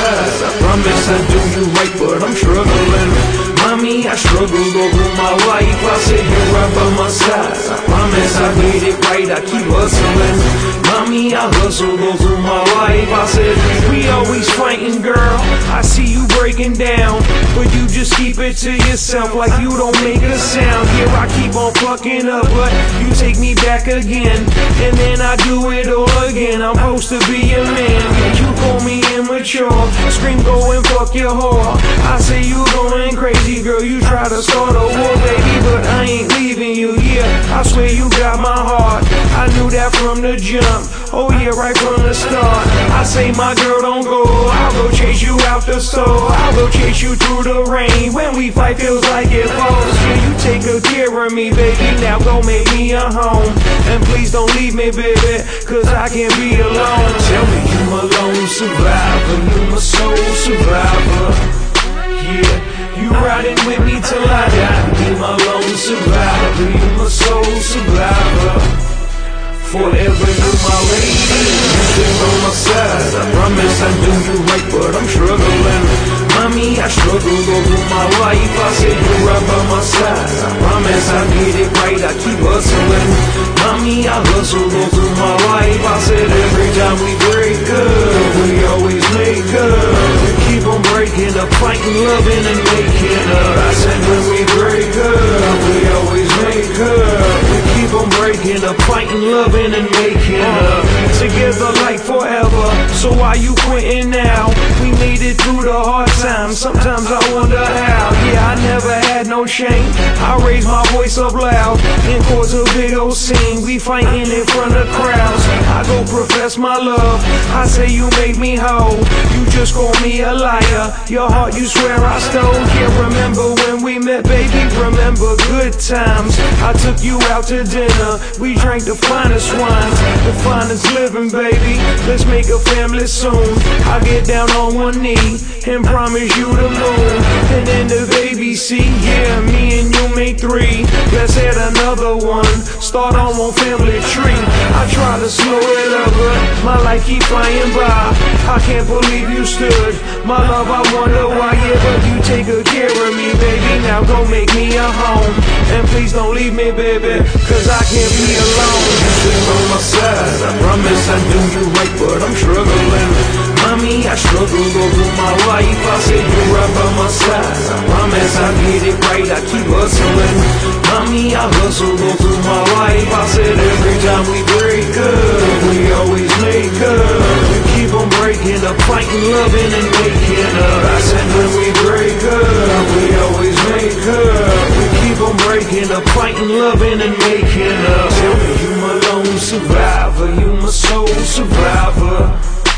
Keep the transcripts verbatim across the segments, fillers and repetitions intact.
side. I promise I do you right, but I'm struggling. Mommy, I struggled over my life. I said you're right by my side. I promise I get it right, I keep hustling. Mommy, I hustled over my life. I said we always fighting, girl. I see you breaking down, but you just keep it to yourself like you don't make a sound. Here I keep on fucking up, but you take me back again, and then I do it all again. I'm supposed to be your man, yet you call me immature. Scream, go and fuck your whore. I say you going crazy, girl. You try to start a war, baby, but I ain't leaving you. Yeah, I swear you got my heart. I knew that from the jump. Oh yeah, right from the start. I say my girl don't go. I'll go chase you out the store. I'll go chase you through the rain. When we fight feels like it falls. Yeah, you take good care of me, baby. Now go make me a home. And please don't leave me, baby, cause I can't be alone. Tell me you my lone survivor. You my soul survivor. Yeah, you riding with me till I die. Be my lone survivor. You my soul survivor. Forever you're my lady, you stick on my side. I promise I do you right, but I'm struggling. Mommy, I struggled over my life. I said you're right by my side. I promise I get it right, I keep hustling. Mommy, I hustled over my life. I said every time we break up, we always make up. We keep on breaking up, fighting, loving, and making up. I said when we break up, we always make up. We keep on breaking up, fighting, loving, and making up. Together like forever, so why you quitting now? We made it through the hard times, sometimes I wonder how. Yeah, I never had no shame, I raised my voice up loud and cause a big old scene. We fighting in front of crowds, I go profess my love. I say you make me whole, you just call me a liar. Your heart you swear I stole. Can't remember when we met, baby, remember good times. I took you out to dinner, we drank the finest wine, the finest living, baby. Let's make a family soon. I'll get down on one knee and promise you the moon, and then the baby see. Yeah, me and you make three. Let's add another one, start on one family tree. I try to slow it up, but my life keep flying by. I can't believe you stood my love, I wonder why. Yeah, but you take good care of me, baby. Now go make me a home, and please don't leave me, baby, cause I can't be alone. You stick on my side, I promise I do you right, but I'm struggling. Mommy, I struggled over my life. I said you're right by my side. I promise I get it right, I keep hustling. Mommy, I hustled over my life. I said every time we break up, we always make up. We keep on breaking up, fighting, loving, and making up. I said when we break up, we always make up. We keep on breaking up, fighting, loving, and making up. Tell me you my lone survivor, you my soul survivor.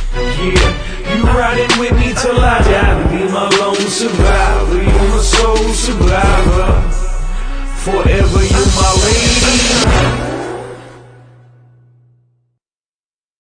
Yeah, you riding with me till I die. Be my lone survivor, you my soul survivor. Forever.